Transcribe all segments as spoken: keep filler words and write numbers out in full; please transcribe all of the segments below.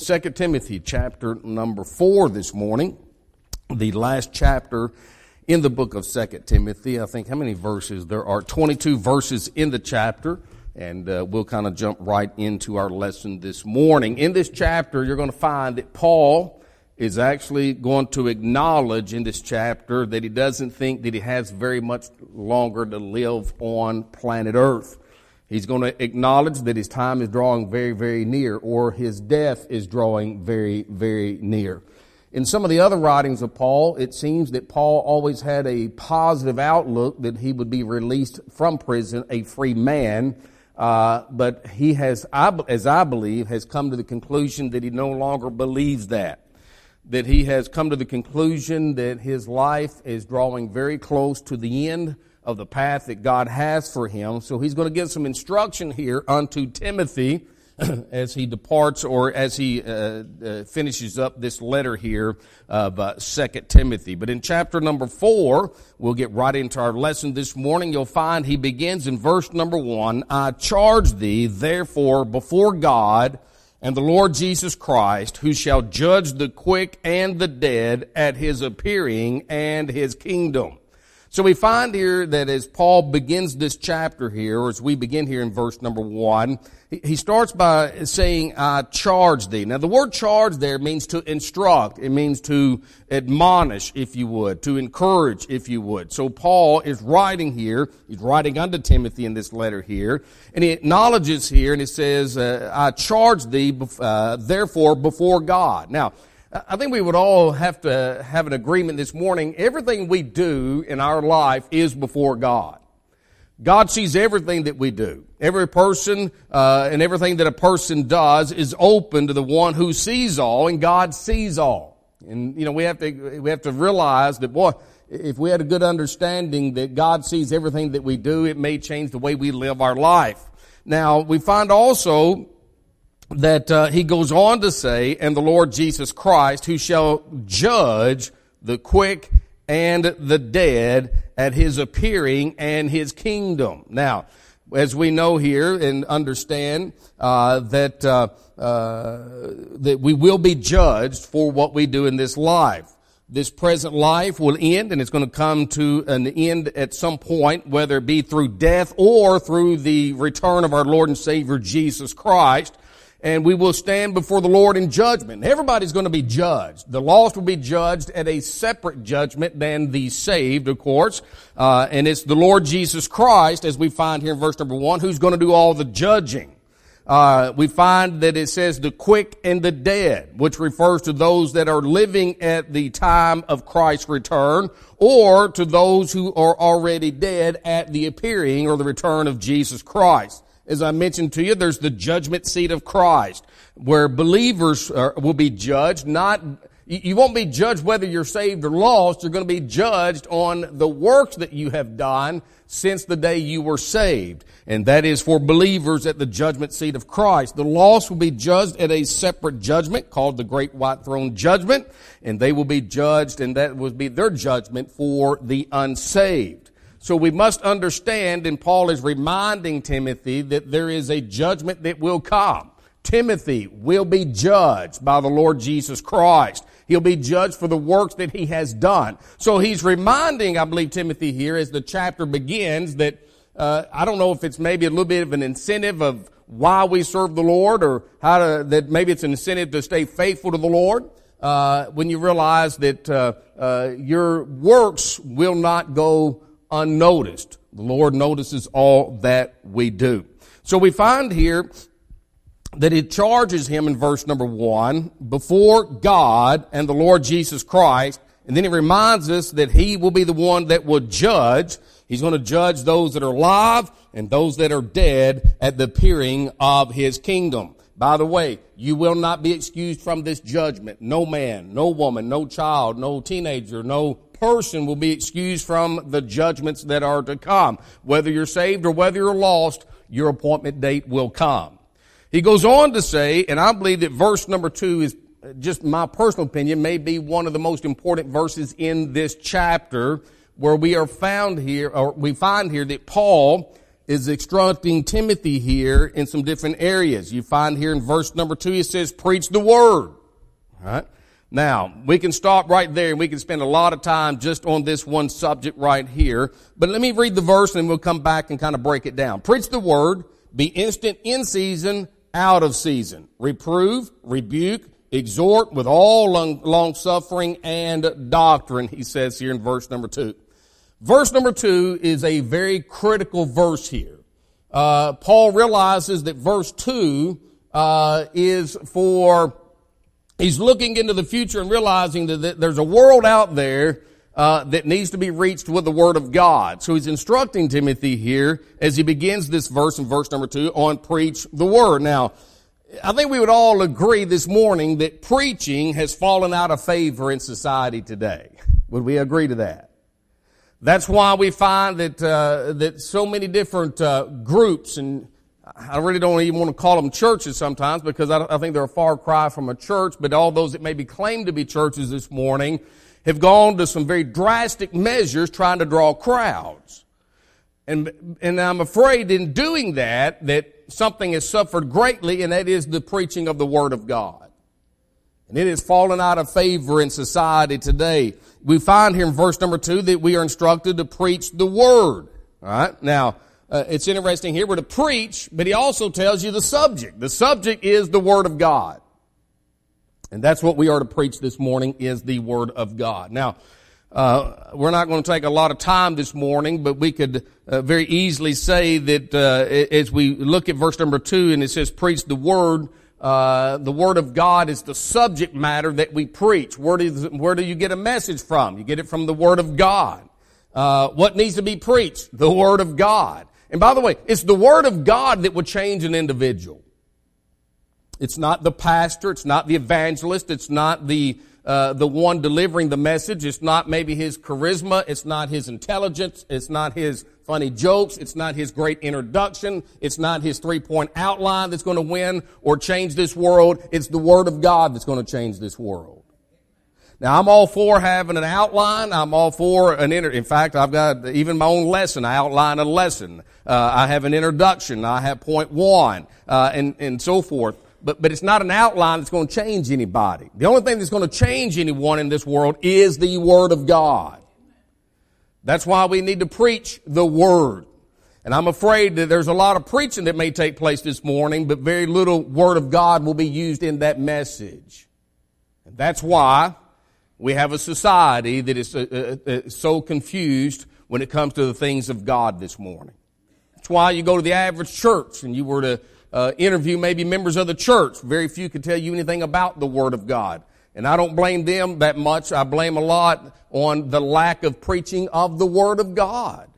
Second Timothy chapter number four this morning, the last chapter in the book of Second Timothy. I think how many verses? There are twenty-two verses in the chapter, and uh, we'll kind of jump right into our lesson this morning. In this chapter, you're going to find that Paul is actually going to acknowledge in this chapter that he doesn't think that he has very much longer to live on planet Earth. He's going to acknowledge that his time is drawing very, very near, or his death is drawing very, very near. In some of the other writings of Paul, it seems that Paul always had a positive outlook that he would be released from prison, a free man. Uh, but he has, as I believe, has come to the conclusion that he no longer believes that. That he has come to the conclusion that his life is drawing very close to the end of the path that God has for him. So he's going to give some instruction here unto Timothy as he departs, or as he uh, uh, finishes up this letter here of uh, Second Timothy. But in chapter number four, we'll get right into our lesson this morning. You'll find he begins in verse number one, I charge thee, therefore, before God and the Lord Jesus Christ, who shall judge the quick and the dead at his appearing and his kingdom. So we find here that as Paul begins this chapter here, or as we begin here in verse number one, he starts by saying, I charge thee. Now the word charge there means to instruct. It means to admonish, if you would, to encourage, if you would. So Paul is writing here, he's writing unto Timothy in this letter here, and he acknowledges here, and he says, uh, I charge thee, uh, therefore, before God. Now, I think we would all have to have an agreement this morning. Everything we do in our life is before God. God sees everything that we do. Every person uh, and everything that a person does is open to the one who sees all, and God sees all. And you know, we have to we have to realize that, boy, if we had a good understanding that God sees everything that we do, it may change the way we live our life. Now, we find also that uh, he goes on to say, and the Lord Jesus Christ, who shall judge the quick and the dead at his appearing and his kingdom. Now, as we know here and understand uh, that uh, uh, that we will be judged for what we do in this life. This present life will end, and it's going to come to an end at some point, whether it be through death or through the return of our Lord and Savior Jesus Christ. And we will stand before the Lord in judgment. Everybody's going to be judged. The lost will be judged at a separate judgment than the saved, of course. Uh, and it's the Lord Jesus Christ, as we find here in verse number one, who's going to do all the judging. Uh, we find that it says the quick and the dead, which refers to those that are living at the time of Christ's return, or to those who are already dead at the appearing or the return of Jesus Christ. As I mentioned to you, there's the judgment seat of Christ, where believers are, will be judged. Not, you won't be judged whether you're saved or lost. You're going to be judged on the works that you have done since the day you were saved. And that is for believers at the judgment seat of Christ. The lost will be judged at a separate judgment called the Great White Throne Judgment. And they will be judged, and that will be their judgment for the unsaved. So we must understand, and Paul is reminding Timothy that there is a judgment that will come. Timothy will be judged by the Lord Jesus Christ. He'll be judged for the works that he has done. So he's reminding, I believe, Timothy here as the chapter begins that, uh, I don't know if it's maybe a little bit of an incentive of why we serve the Lord, or how to, that maybe it's an incentive to stay faithful to the Lord. Uh, when you realize that, uh, uh, your works will not go unnoticed. The Lord notices all that we do. So we find here that it charges him in verse number one before God and the Lord Jesus Christ. And then it reminds us that he will be the one that will judge. He's going to judge those that are alive and those that are dead at the appearing of his kingdom. By the way, you will not be excused from this judgment. No man, no woman, no child, no teenager, no person will be excused from the judgments that are to come. Whether you're saved or whether you're lost, your appointment date will come. He goes on to say, and I believe that verse number two is, just my personal opinion, may be one of the most important verses in this chapter, where we are found here, or we find here that Paul is instructing Timothy here in some different areas. You find here in verse number two, he says, preach the word. All right. Now, we can stop right there and we can spend a lot of time just on this one subject right here. But let me read the verse and we'll come back and kind of break it down. Preach the word, be instant in season, out of season. Reprove, rebuke, exhort with all long, long suffering and doctrine, he says here in verse number two. Verse number two is a very critical verse here. Uh, Paul realizes that verse two uh, is for, he's looking into the future and realizing that, that there's a world out there uh, that needs to be reached with the Word of God. So he's instructing Timothy here as he begins this verse in verse number two on preach the Word. Now, I think we would all agree this morning that preaching has fallen out of favor in society today. Would we agree to that? That's why we find that uh, that so many different uh, groups, and I really don't even want to call them churches sometimes because I, I think they're a far cry from a church, but all those that maybe claim to be churches this morning have gone to some very drastic measures trying to draw crowds. And and I'm afraid in doing that, that something has suffered greatly, and that is the preaching of the Word of God. And it has fallen out of favor in society today. We find here in verse number two that we are instructed to preach the Word. All right. Now, uh, it's interesting here. We're to preach, but he also tells you the subject. The subject is the Word of God. And that's what we are to preach this morning, is the Word of God. Now, uh, we're not going to take a lot of time this morning, but we could uh, very easily say that uh, as we look at verse number two and it says preach the Word, Uh, the Word of God is the subject matter that we preach. Where do, where do you get a message from? You get it from the Word of God. Uh, what needs to be preached? The Word of God. And by the way, it's the Word of God that would change an individual. It's not the pastor. It's not the evangelist. It's not the uh, the one delivering the message. It's not maybe his charisma. It's not his intelligence. It's not his funny jokes. It's not his great introduction. It's not his three-point outline that's going to win or change this world. It's the Word of God that's going to change this world. Now, I'm all for having an outline. I'm all for an inter. In fact, I've got even my own lesson. I outline a lesson. Uh, I have an introduction. I have point one, uh, and and so forth. But but it's not an outline that's going to change anybody. The only thing that's going to change anyone in this world is the Word of God. That's why we need to preach the Word. And I'm afraid that there's a lot of preaching that may take place this morning, but very little Word of God will be used in that message. And that's why we have a society that is uh, uh, so confused when it comes to the things of God this morning. That's why you go to the average church and you were to uh, interview maybe members of the church. Very few could tell you anything about the Word of God. And I don't blame them that much. I blame a lot on the lack of preaching of the Word of God.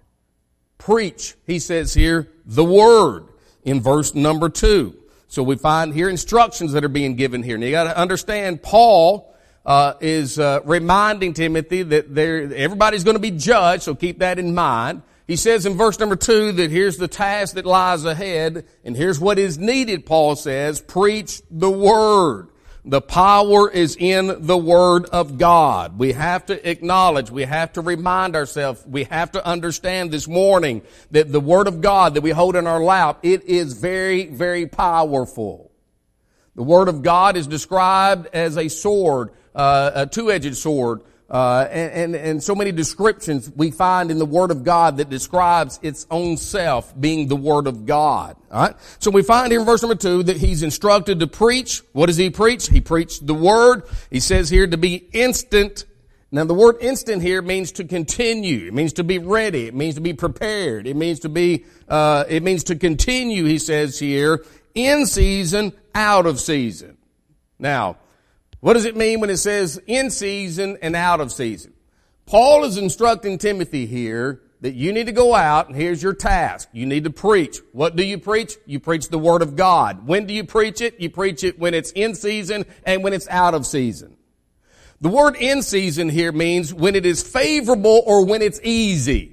Preach, he says here, the Word in verse number two. So we find here instructions that are being given here. And you got to understand, Paul uh, is uh, reminding Timothy that there everybody's going to be judged, so keep that in mind. He says in verse number two that here's the task that lies ahead, and here's what is needed, Paul says, preach the Word. The power is in the Word of God. We have to acknowledge, we have to remind ourselves, we have to understand this morning that the Word of God that we hold in our lap, it is very, very powerful. The Word of God is described as a sword, uh, a two-edged sword, uh, and, and, and so many descriptions we find in the Word of God that describes its own self being the Word of God. All right. So we find here in verse number two that he's instructed to preach. What does he preach? He preached the Word. He says here to be instant. Now the word instant here means to continue. It means to be ready. It means to be prepared. It means to be, uh, it means to continue, he says here, in season, out of season. Now, what does it mean when it says in season and out of season? Paul is instructing Timothy here that you need to go out and here's your task. You need to preach. What do you preach? You preach the Word of God. When do you preach it? You preach it when it's in season and when it's out of season. The word in season here means when it is favorable or when it's easy.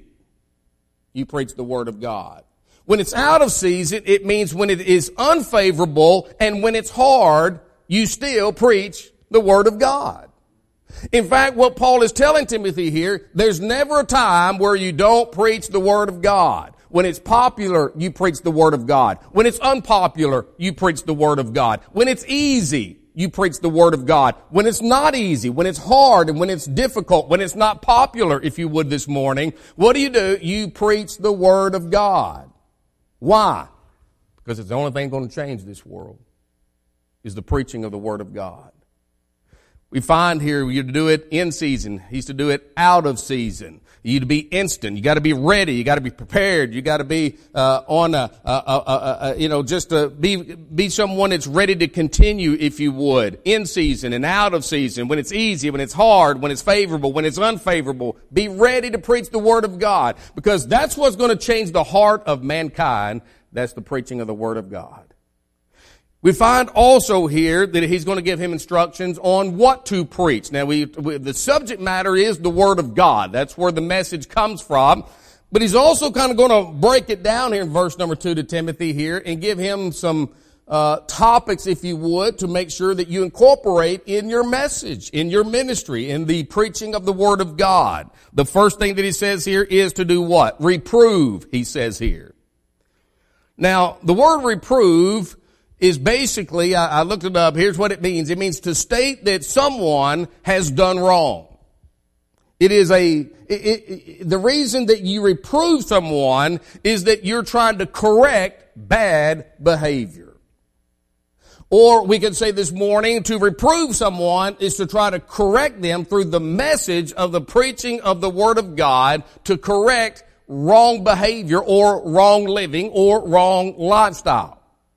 You preach the Word of God. When it's out of season, it means when it is unfavorable and when it's hard, you still preach the Word of God. In fact, what Paul is telling Timothy here, there's never a time where you don't preach the Word of God. When it's popular, you preach the Word of God. When it's unpopular, you preach the Word of God. When it's easy, you preach the Word of God. When it's not easy, when it's hard, and when it's difficult, when it's not popular, if you would this morning, what do you do? You preach the Word of God. Why? Because it's the only thing going to change this world is the preaching of the Word of God. We find here you to do it in season. He used to do it out of season. You to be instant. You got to be ready. You got to be prepared. You got to be uh, on a, a, a, a, a you know, just to be be someone that's ready to continue, if you would, in season and out of season. When it's easy, when it's hard, when it's favorable, when it's unfavorable, be ready to preach the Word of God, because that's what's going to change the heart of mankind. That's the preaching of the Word of God. We find also here that he's going to give him instructions on what to preach. Now, we, we, the subject matter is the Word of God. That's where the message comes from. But he's also kind of going to break it down here in verse number two to Timothy here and give him some uh, topics, if you would, to make sure that you incorporate in your message, in your ministry, in the preaching of the Word of God. The first thing that he says here is to do what? Reprove, he says here. Now, the word reprove is basically, I, I looked it up, here's what it means. It means to state that someone has done wrong. It is a, it, it, the reason that you reprove someone is that you're trying to correct bad behavior. Or we could say this morning, to reprove someone is to try to correct them through the message of the preaching of the Word of God to correct wrong behavior or wrong living or wrong lifestyle.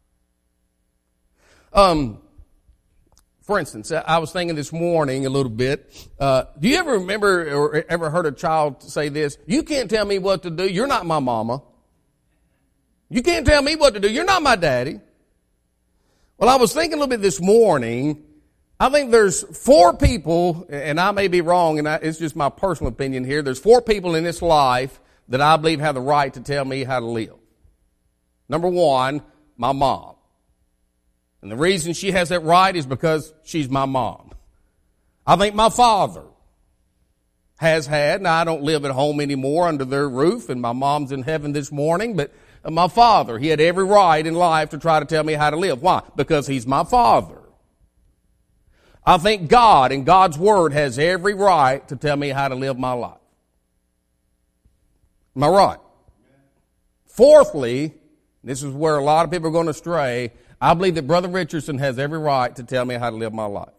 Um, for instance, I was thinking this morning a little bit, uh, do you ever remember or ever heard a child say this? You can't tell me what to do. You're not my mama. You can't tell me what to do. You're not my daddy. Well, I was thinking a little bit this morning. I think there's four people, and I may be wrong, and I, it's just my personal opinion here. There's four people in this life that I believe have the right to tell me how to live. Number one, my mom. And the reason she has that right is because she's my mom. I think my father has had, now I don't live at home anymore under their roof, and my mom's in heaven this morning, but my father, he had every right in life to try to tell me how to live. Why? Because he's my father. I think God and God's Word has every right to tell me how to live my life. Am I right? Fourthly, this is where a lot of people are going astray, I believe that Brother Richardson has every right to tell me how to live my life.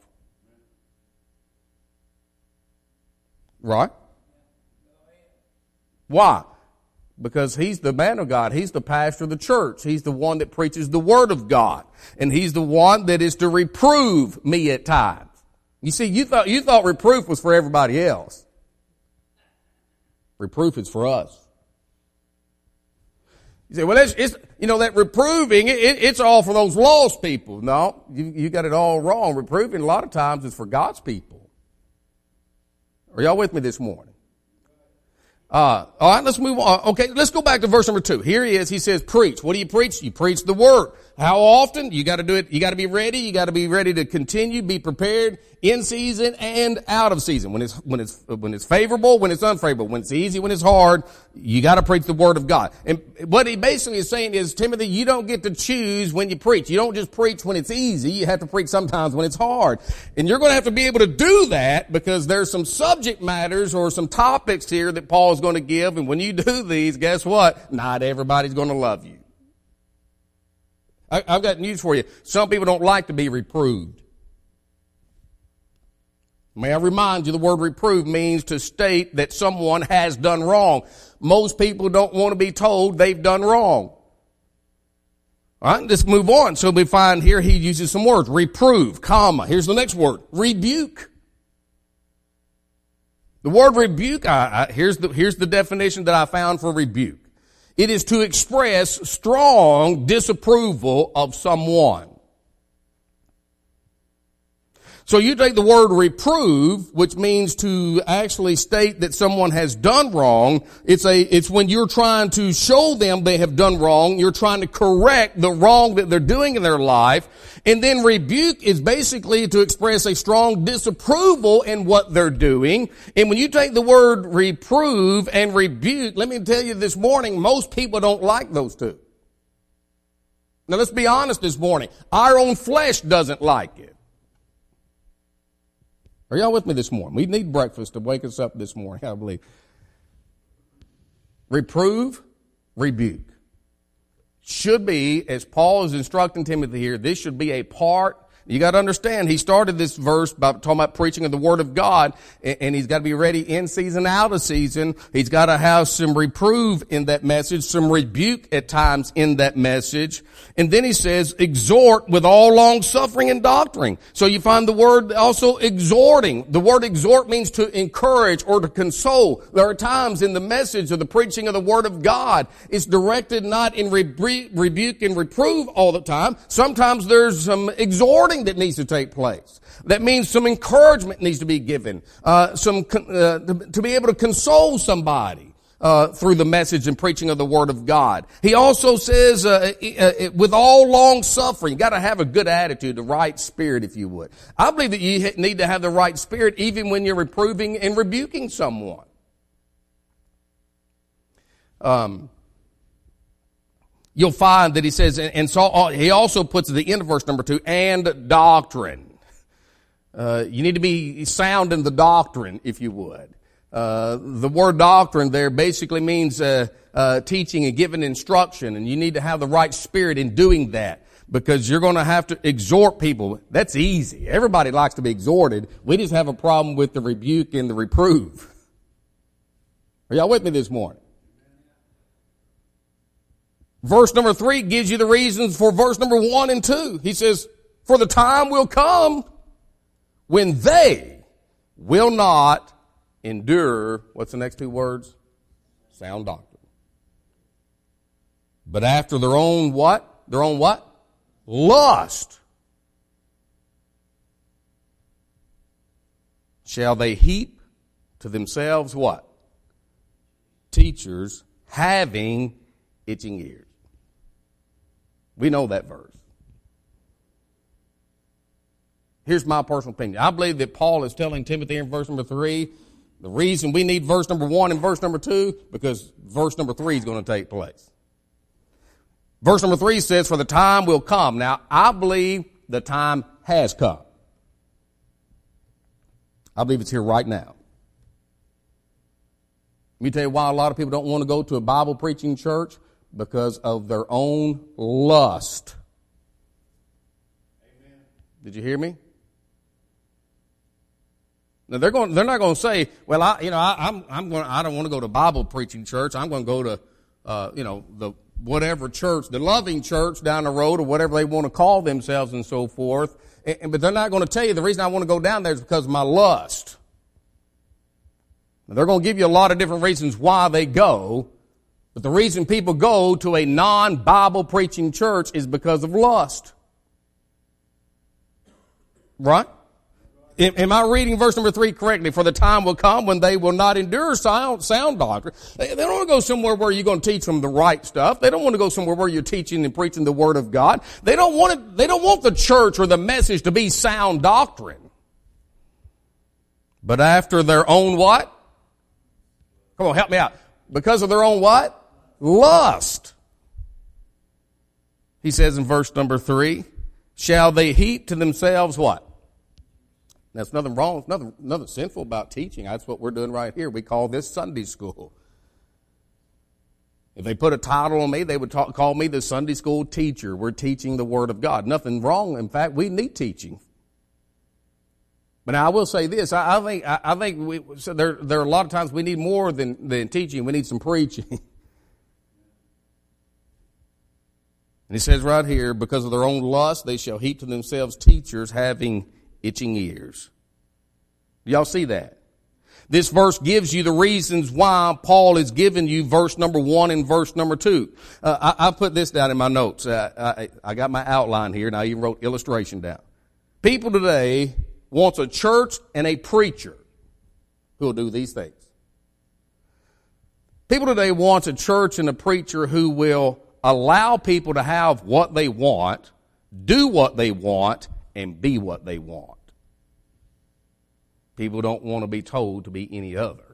Right? Why? Because he's the man of God. He's the pastor of the church. He's the one that preaches the Word of God. And he's the one that is to reprove me at times. You see, you thought, you thought reproof was for everybody else. Reproof is for us. You say, well, it's, it's you know, that reproving, it, it's all for those lost people. No, you, you got it all wrong. Reproving a lot of times is for God's people. Are y'all with me this morning? Uh, all right, let's move on. Okay, let's go back to verse number two. Here he is. He says, preach. What do you preach? You preach the Word. How often? You got to do it. You got to be ready. You got to be ready to continue, be prepared in season and out of season. When it's, when it's, when it's favorable, when it's unfavorable, when it's easy, when it's hard, you got to preach the Word of God. And what he basically is saying is, Timothy, you don't get to choose when you preach. You don't just preach when it's easy. You have to preach sometimes when it's hard. And you're going to have to be able to do that because there's some subject matters or some topics here that Paul is going to give. And when you do these, guess what? Not everybody's going to love you. I, I've got news for you. Some people don't like to be reproved. May I remind you, the word reprove means to state that someone has done wrong. Most people don't want to be told they've done wrong. All right, let's move on. So we find here he uses some words. Reprove, comma. Here's the next word. Rebuke. The word rebuke, I, I, here's the, here's the definition that I found for rebuke. It is to express strong disapproval of someone. So you take the word reprove, which means to actually state that someone has done wrong. It's a, it's when you're trying to show them they have done wrong. You're trying to correct the wrong that they're doing in their life. And then rebuke is basically to express a strong disapproval in what they're doing. And when you take the word reprove and rebuke, let me tell you this morning, most people don't like those two. Now let's be honest this morning. Our own flesh doesn't like it. Are y'all with me this morning? We need breakfast to wake us up this morning, I believe. Reprove, rebuke. Should be, as Paul is instructing Timothy here, this should be a part. You got to understand, he started this verse by talking about preaching of the Word of God, and he's got to be ready in season, out of season. He's got to have some reprove in that message, some rebuke at times in that message. And then he says, exhort with all long suffering and doctrine. So you find the word also exhorting. The word exhort means to encourage or to console. There are times in the message of the preaching of the Word of God, it's directed not in rebu- rebuke and reprove all the time. Sometimes there's some exhorting that needs to take place. That means some encouragement needs to be given, uh, some uh, to, to be able to console somebody uh, through the message and preaching of the Word of God. He also says, uh, uh, with all long suffering, you got to have a good attitude, the right spirit, if you would. I believe that you need to have the right spirit even when you're reproving and rebuking someone. Um. You'll find that he says, and so he also puts at the end of verse number two, and doctrine. Uh, you need to be sound in the doctrine, if you would. Uh, the word doctrine there basically means uh, uh, teaching and giving instruction, and you need to have the right spirit in doing that, because you're going to have to exhort people. That's easy. Everybody likes to be exhorted. We just have a problem with the rebuke and the reprove. Are y'all with me this morning? Verse number three gives you the reasons for verse number one and two. He says, for the time will come when they will not endure, what's the next two words? Sound doctrine. But after their own what? Their own what? Lust. Shall they heap to themselves what? Teachers having itching ears. We know that verse. Here's my personal opinion. I believe that Paul is telling Timothy in verse number three, the reason we need verse number one and verse number two, because verse number three is going to take place. Verse number three says, for the time will come. Now, I believe the time has come. I believe it's here right now. Let me tell you why a lot of people don't want to go to a Bible preaching church. Because of their own lust. Amen. Did you hear me? Now they're going. They're not going to say, "Well, I, you know, I, I'm, I'm going. I don't want to go to Bible preaching church. I'm going to go to, uh, you know, the whatever church, the loving church down the road, or whatever they want to call themselves, and so forth." And, but they're not going to tell you the reason I want to go down there is because of my lust. Now, they're going to give you a lot of different reasons why they go. But the reason people go to a non-Bible preaching church is because of lust. Right? Am I reading verse number three correctly? For the time will come when they will not endure sound, sound doctrine. They, they don't want to go somewhere where you're going to teach them the right stuff. They don't want to go somewhere where you're teaching and preaching the Word of God. They don't want it, they don't want the church or the message to be sound doctrine. But after their own what? Come on, help me out. Because of their own what? Lust. He says in verse number three, shall they heap to themselves what? There's nothing wrong, nothing, nothing sinful about teaching. That's what we're doing right here. We call this Sunday school. If they put a title on me, they would talk, call me the Sunday school teacher. We're teaching the Word of God. Nothing wrong. In fact, we need teaching. But now I will say this. I, I think I, I think we, so there there are a lot of times we need more than, than teaching. We need some preaching. And he says right here, because of their own lust, they shall heap to themselves teachers having itching ears. Do y'all see that? This verse gives you the reasons why Paul is giving you verse number one and verse number two. Uh, I, I put this down in my notes. Uh, I, I got my outline here, and I even wrote illustration down. People today wants a church and a preacher who will do these things. People today want a church and a preacher who will allow people to have what they want, do what they want, and be what they want. People don't want to be told to be any other.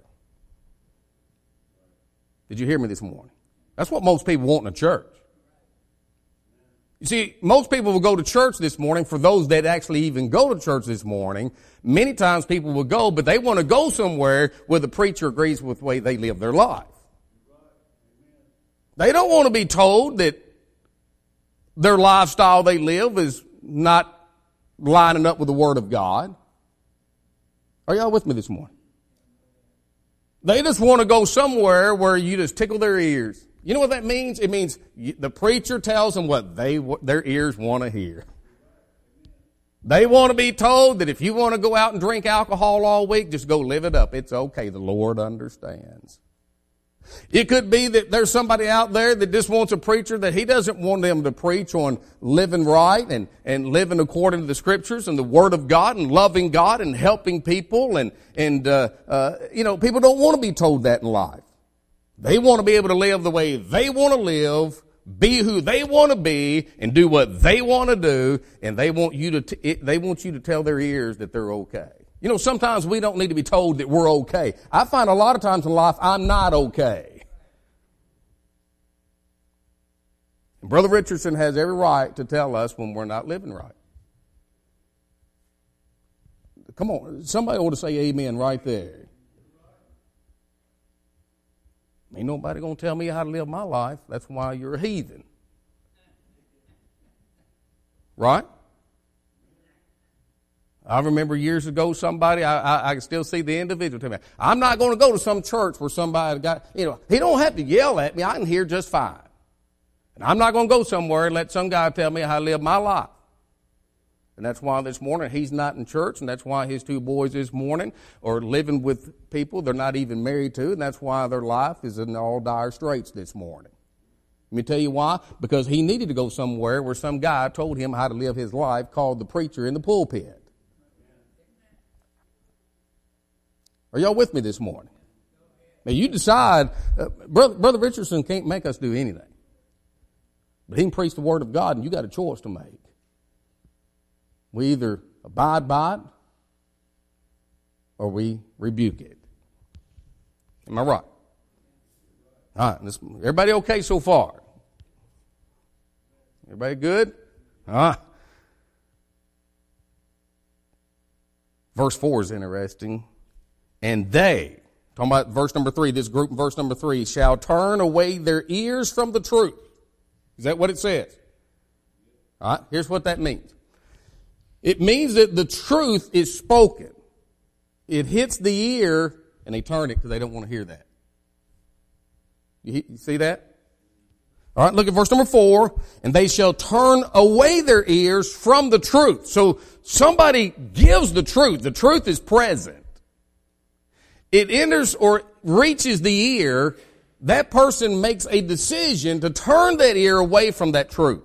Did you hear me this morning? That's what most people want in a church. You see, most people will go to church this morning. For those that actually even go to church this morning, many times people will go, but they want to go somewhere where the preacher agrees with the way they live their life. They don't want to be told that their lifestyle they live is not lining up with the Word of God. Are y'all with me this morning? They just want to go somewhere where you just tickle their ears. You know what that means? It means the preacher tells them what they their ears want to hear. They want to be told that if you want to go out and drink alcohol all week, just go live it up. It's okay. The Lord understands. It could be that there's somebody out there that just wants a preacher that he doesn't want them to preach on living right and, and living according to the Scriptures and the Word of God and loving God and helping people. And, and uh, uh, you know, people don't want to be told that in life. They want to be able to live the way they want to live, be who they want to be, and do what they want to do, and they want you to t- it, they want you to tell their ears that they're okay. You know, sometimes we don't need to be told that we're okay. I find a lot of times in life I'm not okay. And Brother Richardson has every right to tell us when we're not living right. Come on, somebody ought to say amen right there. Ain't nobody going to tell me how to live my life. That's why you're a heathen. Right? I remember years ago somebody, I, I, I can still see the individual tell me, I'm not going to go to some church where somebody got, you know, he don't have to yell at me. I can hear just fine. And I'm not going to go somewhere and let some guy tell me how to live my life. And that's why this morning he's not in church, and that's why his two boys this morning are living with people they're not even married to, and that's why their life is in all dire straits this morning. Let me tell you why. Because he needed to go somewhere where some guy told him how to live his life, called the preacher in the pulpit. Are y'all with me this morning? Now you decide, uh, Brother, Brother Richardson can't make us do anything. But he can preach the Word of God, and you got a choice to make. We either abide by it or we rebuke it. Am I right? All right. This, everybody okay so far? Everybody good? All right. Verse four is interesting. And they, talking about verse number three, this group in verse number three, shall turn away their ears from the truth. Is that what it says? All right. Here's what that means. It means that the truth is spoken. It hits the ear, and they turn it because they don't want to hear that. You, you see that? All right, look at verse number four. And they shall turn away their ears from the truth. So somebody gives the truth. The truth is present. It enters or reaches the ear. That person makes a decision to turn that ear away from that truth.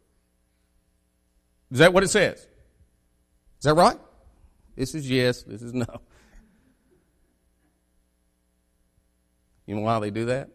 Is that what it says? Is that right? This is yes, this is no. You know why they do that?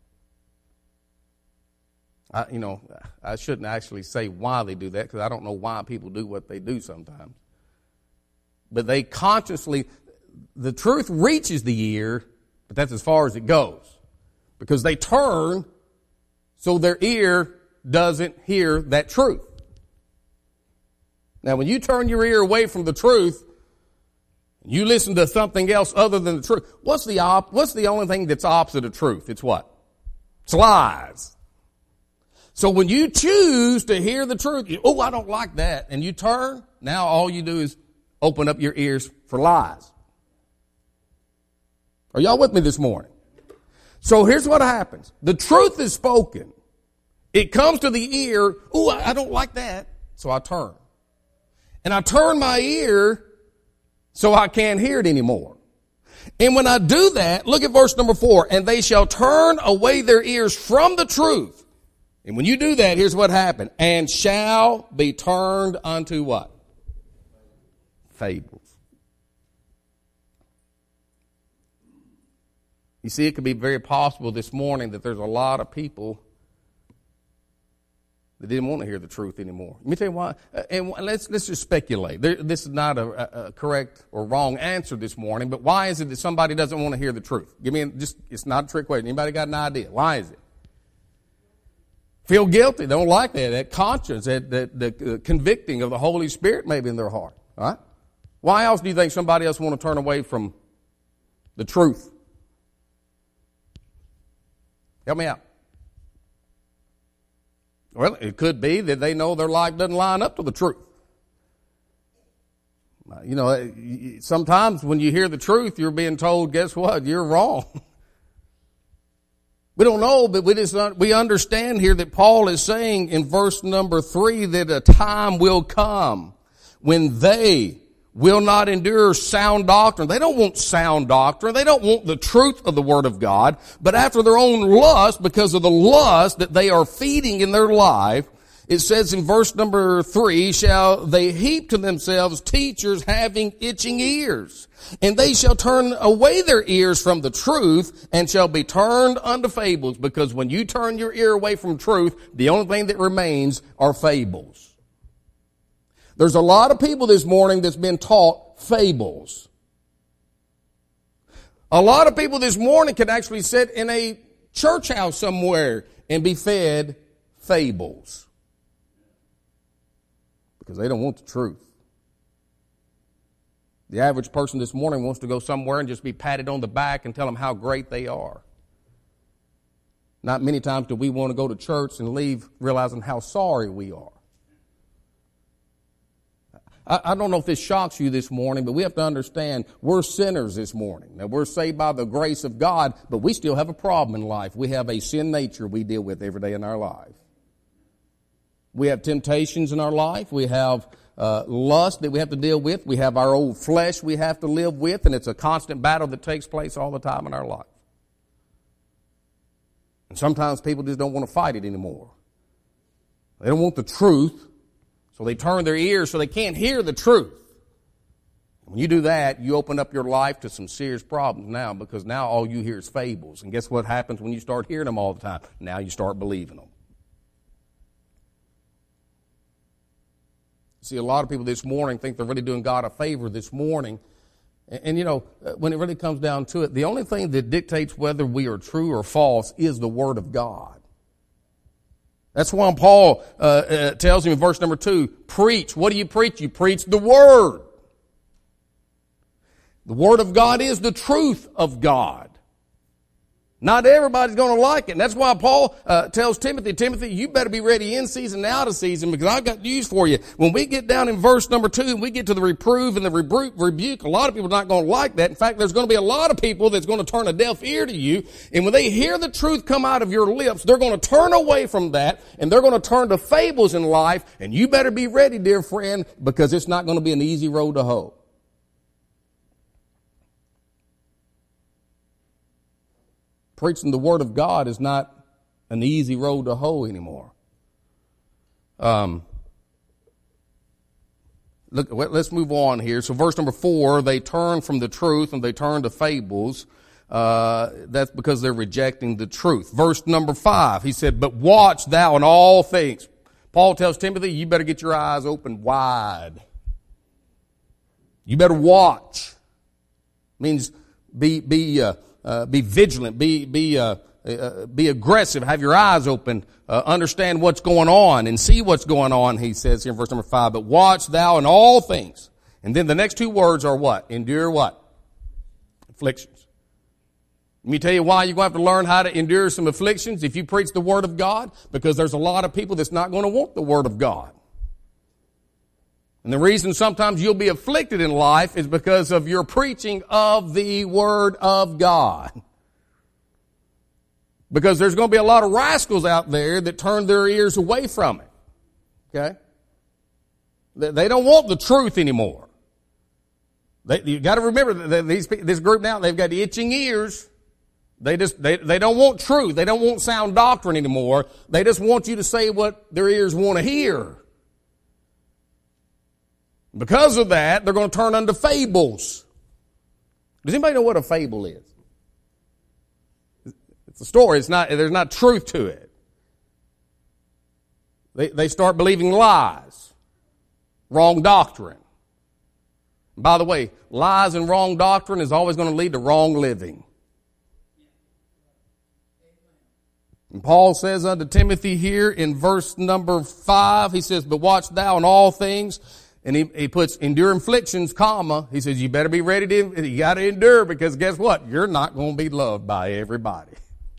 I, you know, I shouldn't actually say why they do that because I don't know why people do what they do sometimes. But they consciously, the truth reaches the ear, but that's as far as it goes. Because they turn so their ear doesn't hear that truth. Now, when you turn your ear away from the truth, you listen to something else other than the truth. What's the op- What's the only thing that's opposite of truth? It's what? It's lies. So when you choose to hear the truth, you, oh, I don't like that, and you turn, now all you do is open up your ears for lies. Are y'all with me this morning? So here's what happens. The truth is spoken. It comes to the ear, oh, I don't like that, so I turn. And I turn my ear so I can't hear it anymore. And when I do that, look at verse number four. And they shall turn away their ears from the truth. And when you do that, here's what happened. And shall be turned unto what? fables. You see, it could be very possible this morning that there's a lot of people that didn't want to hear the truth anymore. Let me tell you why. And let's let's just speculate. There, this is not a, a correct or wrong answer this morning, but why is it that somebody doesn't want to hear the truth? Give me a, just. It's not a trick question. Anybody got an idea? Why is it? Feel guilty. They don't like that. That conscience, that, that the uh, convicting of the Holy Spirit maybe in their heart. All right? Why else do you think somebody else want to turn away from the truth? Help me out. Well, it could be that they know their life doesn't line up to the truth. You know, sometimes when you hear the truth, you're being told, guess what? You're wrong. We don't know, but we just we understand here that Paul is saying in verse number three that a time will come when they will not endure sound doctrine. They don't want sound doctrine. They don't want the truth of the Word of God, but after their own lust, because of the lust that they are feeding in their life, it says in verse number three, shall they heap to themselves teachers having itching ears, and they shall turn away their ears from the truth and shall be turned unto fables. Because when you turn your ear away from truth, the only thing that remains are fables. There's a lot of people this morning that's been taught fables. A lot of people this morning could actually sit in a church house somewhere and be fed fables. Because they don't want the truth. The average person this morning wants to go somewhere and just be patted on the back and tell them how great they are. Not many times do we want to go to church and leave realizing how sorry we are. I, I don't know if this shocks you this morning, but we have to understand we're sinners this morning. Now, we're saved by the grace of God, but we still have a problem in life. We have a sin nature we deal with every day in our life. We have temptations in our life. We have uh, lust that we have to deal with. We have our old flesh we have to live with, and it's a constant battle that takes place all the time in our life. And sometimes people just don't want to fight it anymore. They don't want the truth, so they turn their ears so they can't hear the truth. When you do that, you open up your life to some serious problems now, because now all you hear is fables. And guess what happens when you start hearing them all the time? Now you start believing them. See, a lot of people this morning think they're really doing God a favor this morning. And, and, you know, when it really comes down to it, the only thing that dictates whether we are true or false is the Word of God. That's why Paul uh, uh, tells him in verse number two, preach. What do you preach? You preach the Word. The Word of God is the truth of God. Not everybody's going to like it. And that's why Paul uh, tells Timothy, Timothy, you better be ready in season and out of season, because I've got news for you. When we get down in verse number two and we get to the reprove and the rebu- rebuke, a lot of people are not going to like that. In fact, there's going to be a lot of people that's going to turn a deaf ear to you. And when they hear the truth come out of your lips, they're going to turn away from that, and they're going to turn to fables in life. And you better be ready, dear friend, because it's not going to be an easy road to hoe. Preaching the Word of God is not an easy road to hoe anymore. Um, look, let's move on here. So verse number four, they turn from the truth and they turn to fables. Uh, that's because they're rejecting the truth. Verse number five, he said, but watch thou in all things. Paul tells Timothy, you better get your eyes open wide. You better watch. Means be, be, uh, Uh, be vigilant, be be uh, uh, be aggressive, have your eyes open, uh, understand what's going on and see what's going on, he says here in verse number five. But watch thou in all things. And then the next two words are what? Endure what? Afflictions. Let me tell you why you're going to have to learn how to endure some afflictions if you preach the Word of God, because there's a lot of people that's not going to want the Word of God. And the reason sometimes you'll be afflicted in life is because of your preaching of the Word of God. Because there's going to be a lot of rascals out there that turn their ears away from it. Okay? They don't want the truth anymore. They, you got to remember that these this group now, they've got itching ears. They just they they don't want truth. They don't want sound doctrine anymore. They just want you to say what their ears want to hear. Because of that, they're going to turn unto fables. Does anybody know what a fable is? It's a story. It's not, there's not truth to it. They, they start believing lies, wrong doctrine. By the way, lies and wrong doctrine is always going to lead to wrong living. And Paul says unto Timothy here in verse number five, he says, but watch thou in all things. And he, he puts endure afflictions, comma. He says, you better be ready to, you got to endure, because guess what? You're not going to be loved by everybody.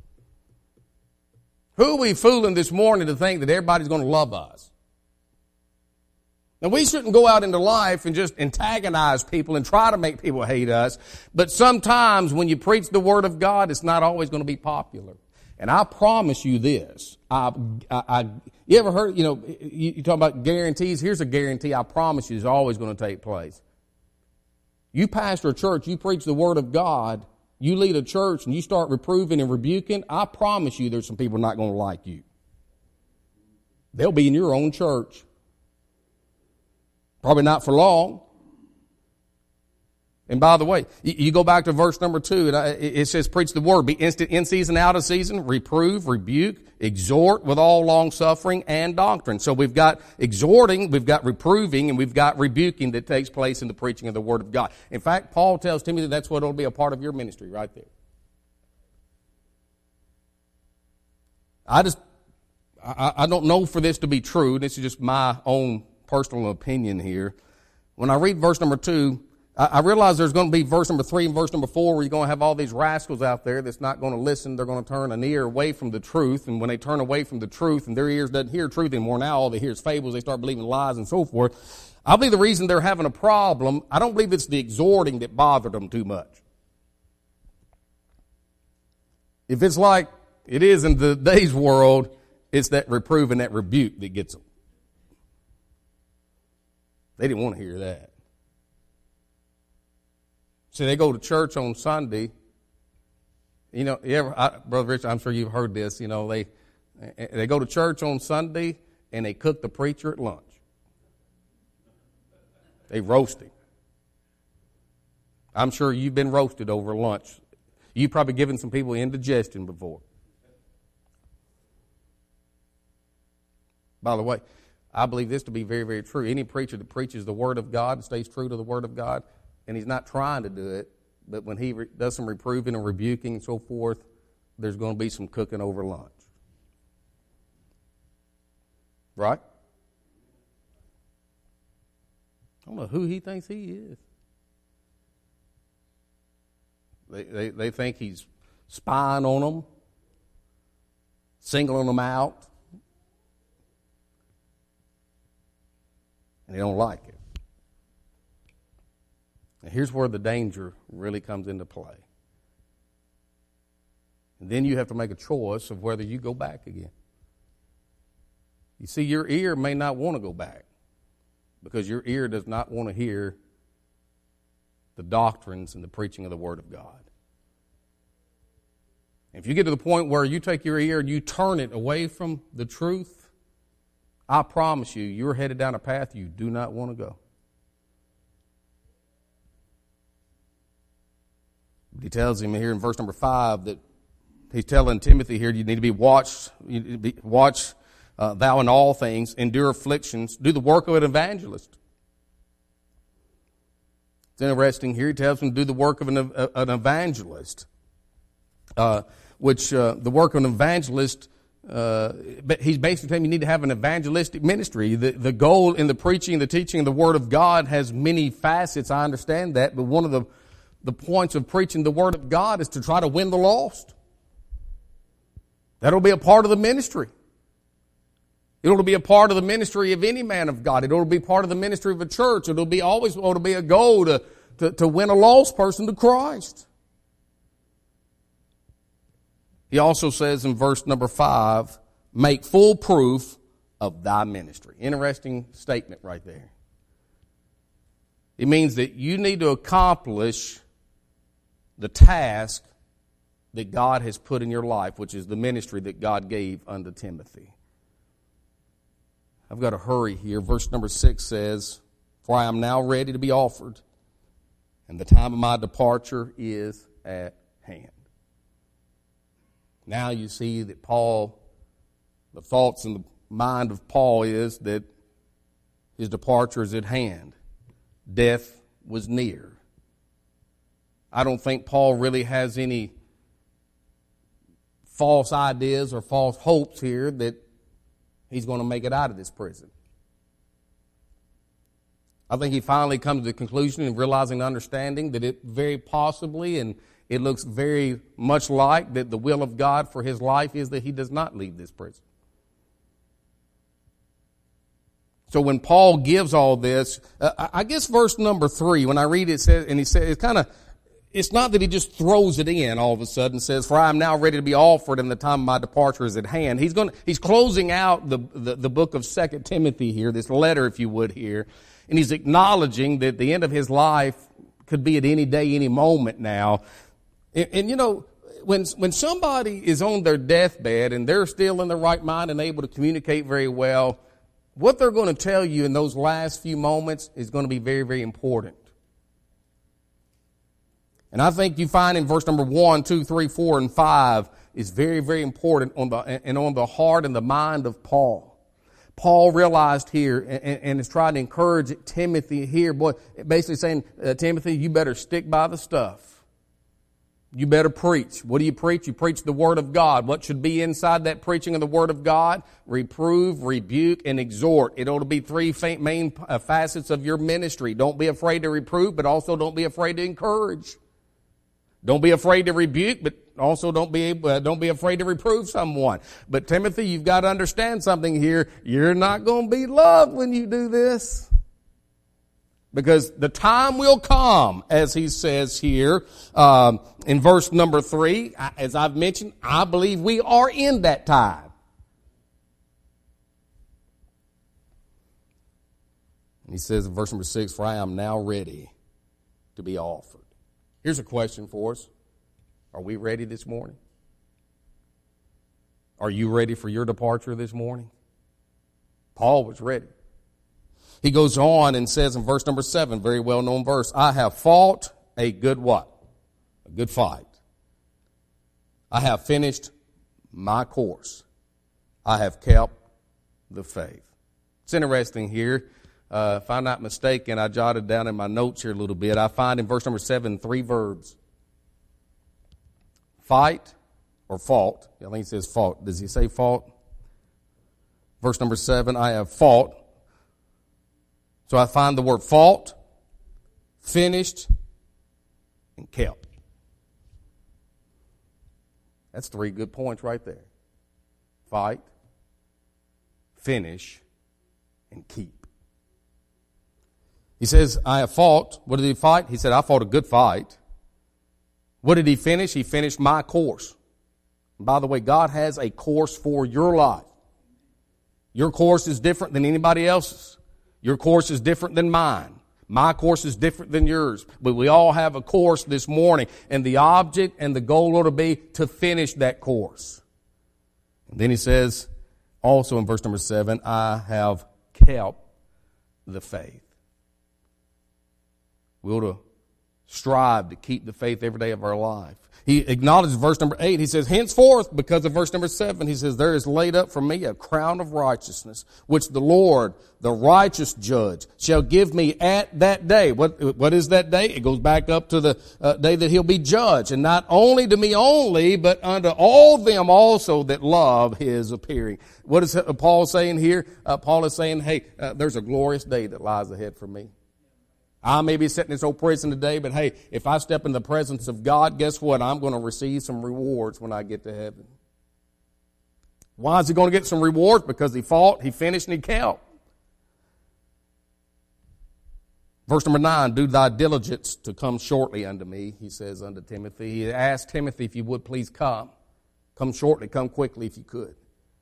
Who are we fooling this morning to think that everybody's going to love us? Now, we shouldn't go out into life and just antagonize people and try to make people hate us. But sometimes when you preach the Word of God, it's not always going to be popular. And I promise you this. I, I, I you ever heard, you know, you, you talk about guarantees. Here's a guarantee I promise you is always going to take place. You pastor a church, you preach the Word of God, you lead a church and you start reproving and rebuking, I promise you there's some people not going to like you. They'll be in your own church. Probably not for long. And by the way, you go back to verse number two, it says, preach the word, be instant in season, out of season, reprove, rebuke, exhort with all long suffering and doctrine. So we've got exhorting, we've got reproving, and we've got rebuking that takes place in the preaching of the Word of God. In fact, Paul tells Timothy that's what will be a part of your ministry right there. I just, I, I don't know for this to be true. This is just my own personal opinion here. When I read verse number two, I realize there's going to be verse number three and verse number four where you're going to have all these rascals out there that's not going to listen. They're going to turn an ear away from the truth. And when they turn away from the truth and their ears doesn't hear truth anymore, now all they hear is fables. They start believing lies and so forth. I believe the reason they're having a problem, I don't believe it's the exhorting that bothered them too much. If it's like it is in today's world, it's that reprove and that rebuke that gets them. They didn't want to hear that. See, they go to church on Sunday. You know, you ever, I, Brother Rich, I'm sure you've heard this. You know, they they go to church on Sunday and they cook the preacher at lunch. They roast him. I'm sure you've been roasted over lunch. You've probably given some people indigestion before. By the way, I believe this to be very, very true. Any preacher that preaches the Word of God and stays true to the Word of God, and he's not trying to do it, but when he re- does some reproving and rebuking and so forth, there's going to be some cooking over lunch. Right? I don't know who he thinks he is. They, they, they think he's spying on them, singling them out, and they don't like it. And here's where the danger really comes into play. And then you have to make a choice of whether you go back again. You see, your ear may not want to go back because your ear does not want to hear the doctrines and the preaching of the Word of God. If you get to the point where you take your ear and you turn it away from the truth, I promise you, you're headed down a path you do not want to go. He tells him here in verse number five that he's telling Timothy here, you need to be watched, you need to be, watch uh, thou in all things, endure afflictions, do the work of an evangelist. It's interesting here. He tells him to do the work of an, uh, an evangelist, uh, which uh, the work of an evangelist, uh, he's basically telling you, you need to have an evangelistic ministry. The, the goal in the preaching, the teaching of the Word of God has many facets. I understand that, but one of the The points of preaching the Word of God is to try to win the lost. That'll be a part of the ministry. It'll be a part of the ministry of any man of God. It'll be part of the ministry of a church. It'll be always it'll be a goal to, to, to win a lost person to Christ. He also says in verse number five, make full proof of thy ministry. Interesting statement right there. It means that you need to accomplish the task that God has put in your life, which is the ministry that God gave unto Timothy. I've got to hurry here. Verse number six says, for I am now ready to be offered, and the time of my departure is at hand. Now you see that Paul, the thoughts in the mind of Paul is that his departure is at hand. Death was near. I don't think Paul really has any false ideas or false hopes here that he's going to make it out of this prison. I think he finally comes to the conclusion and realizing, understanding that it very possibly, and it looks very much like that the will of God for his life is that he does not leave this prison. So when Paul gives all this, uh, I guess verse number three, when I read it, it says, and he says, it's kind of, it's not that he just throws it in all of a sudden and says, for I am now ready to be offered and the time of my departure is at hand. He's going, he's closing out the, the, the book of Second Timothy here, this letter, if you would, here. And he's acknowledging that the end of his life could be at any day, any moment now. And, and you know, when, when somebody is on their deathbed and they're still in their right mind and able to communicate very well, what they're going to tell you in those last few moments is going to be very, very important. And I think you find in verse number one, two, three, four, and five is very, very important on the, and on the heart and the mind of Paul. Paul realized here and, and is trying to encourage Timothy here, boy, basically saying, uh, Timothy, you better stick by the stuff. You better preach. What do you preach? You preach the Word of God. What should be inside that preaching of the Word of God? Reprove, rebuke, and exhort. It ought to be three main facets of your ministry. Don't be afraid to reprove, but also don't be afraid to encourage. Don't be afraid to rebuke, but also don't be able, uh, don't be afraid to reprove someone. But Timothy, you've got to understand something here. You're not going to be loved when you do this. Because the time will come, as he says here, um, in verse number three, as I've mentioned, I believe we are in that time. And he says in verse number six, for I am now ready to be offered. Here's a question for us. Are we ready this morning? Are you ready for your departure this morning? Paul was ready. He goes on and says in verse number seven, very well-known verse, I have fought a good what? A good fight. I have finished my course. I have kept the faith. It's interesting here. Uh, if I'm not mistaken, I jotted down in my notes here a little bit. I find in verse number seven three verbs. Fight or fought. I think he says fought. Does he say fought? Verse number seven, I have fought. So I find the word fought, finished, and kept. That's three good points right there. Fight, finish, and keep. He says, I have fought. What did he fight? He said, I fought a good fight. What did he finish? He finished my course. And by the way, God has a course for your life. Your course is different than anybody else's. Your course is different than mine. My course is different than yours. But we all have a course this morning. And the object and the goal ought to be to finish that course. And then he says, also in verse number seven, I have kept the faith. We ought to strive to keep the faith every day of our life. He acknowledges verse number eight. He says, henceforth, because of verse number seven, he says, there is laid up for me a crown of righteousness, which the Lord, the righteous judge, shall give me at that day. What, what is that day? It goes back up to the uh, day that he'll be judged. And not only to me only, but unto all them also that love his appearing. What is Paul saying here? Uh, Paul is saying, hey, uh, there's a glorious day that lies ahead for me. I may be sitting in this old prison today, but hey, if I step in the presence of God, guess what? I'm going to receive some rewards when I get to heaven. Why is he going to get some rewards? Because he fought, he finished, and he kept. Verse number nine, do thy diligence to come shortly unto me, he says unto Timothy. He asked Timothy if you would please come. Come shortly, come quickly if you could.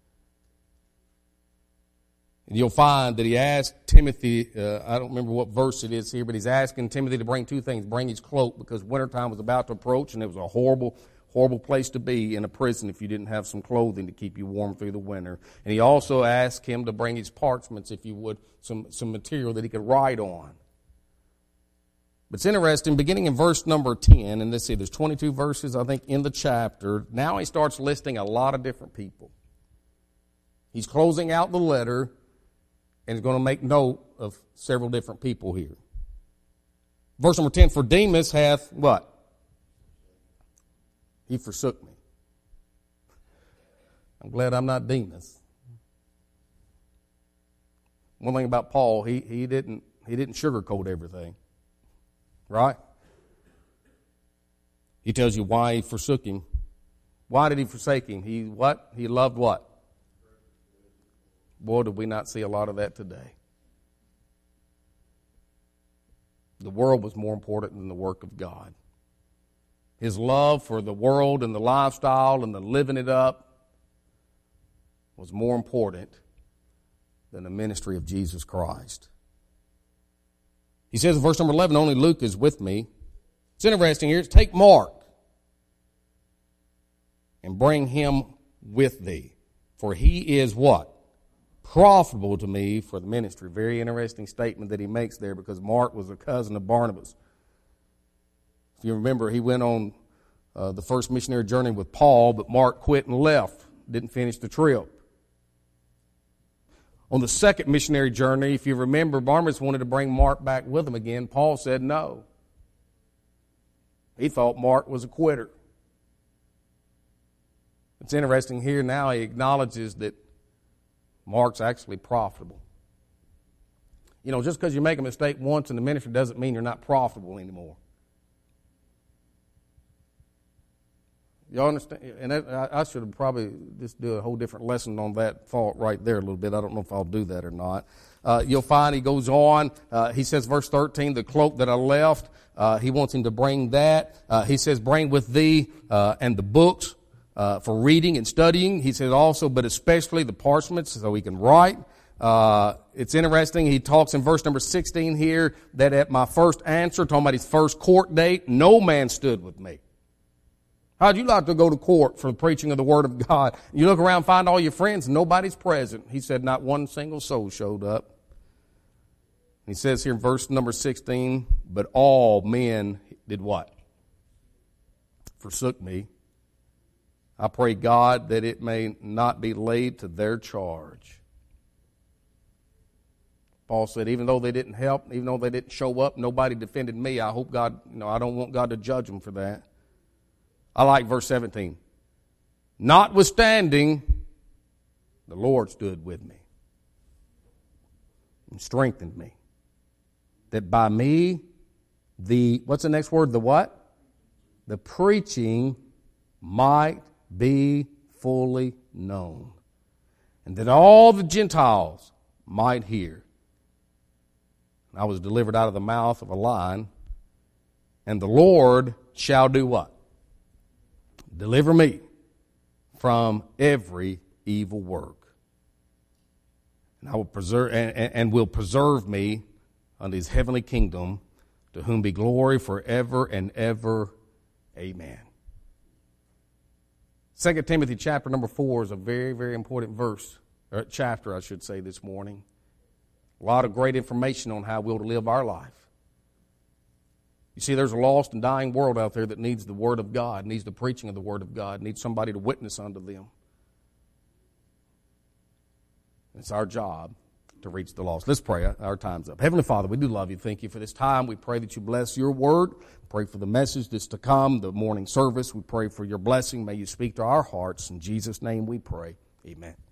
And you'll find that he asked Timothy, uh, I don't remember what verse it is here, but he's asking Timothy to bring two things. Bring his cloak because wintertime was about to approach and it was a horrible, horrible place to be in a prison if you didn't have some clothing to keep you warm through the winter. And he also asked him to bring his parchments, if you would, some, some material that he could write on. But it's interesting, beginning in verse number ten, and let's see, there's twenty-two verses, I think, in the chapter. Now he starts listing a lot of different people. He's closing out the letter, and he's going to make note of several different people here. Verse number ten, for Demas hath what? He forsook me. I'm glad I'm not Demas. One thing about Paul, he, he didn't he didn't sugarcoat everything. Right? He tells you why he forsook him. Why did he forsake him? He what? He loved what? Boy, did we not see a lot of that today. The world was more important than the work of God. His love for the world and the lifestyle and the living it up was more important than the ministry of Jesus Christ. He says in verse number eleven, only Luke is with me. It's interesting here. Take Mark and bring him with thee. For he is what? Profitable to me for the ministry. Very interesting statement that he makes there, because Mark was a cousin of Barnabas. If you remember, he went on uh, the first missionary journey with Paul, but Mark quit and left. Didn't finish the trip. On the second missionary journey, if you remember, Barnabas wanted to bring Mark back with him again. Paul said no. He thought Mark was a quitter. It's interesting here now he acknowledges that Mark's actually profitable. You know, just because you make a mistake once in the ministry doesn't mean you're not profitable anymore. Y'all understand? And that, I should have probably just do a whole different lesson on that thought right there a little bit. I don't know if I'll do that or not. Uh, you'll find he goes on. Uh, he says, verse thirteen, the cloak that I left, uh, he wants him to bring that. Uh, he says, bring with thee uh, and the books uh, for reading and studying. He says also, but especially the parchments so he can write. Uh, it's interesting. He talks in verse number sixteen here that at my first answer, talking about his first court date, no man stood with me. How'd you like to go to court for the preaching of the Word of God? You look around, find all your friends, and nobody's present. He said not one single soul showed up. He says here in verse number sixteen, but all men did what? Forsook me. I pray God that it may not be laid to their charge. Paul said, even though they didn't help, even though they didn't show up, nobody defended me. I hope God, you know, I don't want God to judge them for that. I like verse seventeen. Notwithstanding, the Lord stood with me and strengthened me, that by me, the, what's the next word? The what? The preaching might be fully known, and that all the Gentiles might hear. I was delivered out of the mouth of a lion, and the Lord shall do what? Deliver me from every evil work. And I will preserve and, and, and will preserve me unto his heavenly kingdom, to whom be glory forever and ever. Amen. Second Timothy chapter number four is a very, very important verse, or chapter, I should say, this morning. A lot of great information on how we'll live our life. You see, there's a lost and dying world out there that needs the Word of God, needs the preaching of the Word of God, needs somebody to witness unto them. It's our job to reach the lost. Let's pray. Our time's up. Heavenly Father, we do love you. Thank you for this time. We pray that you bless your Word. Pray for the message that's to come, the morning service. We pray for your blessing. May you speak to our hearts. In Jesus' name we pray. Amen.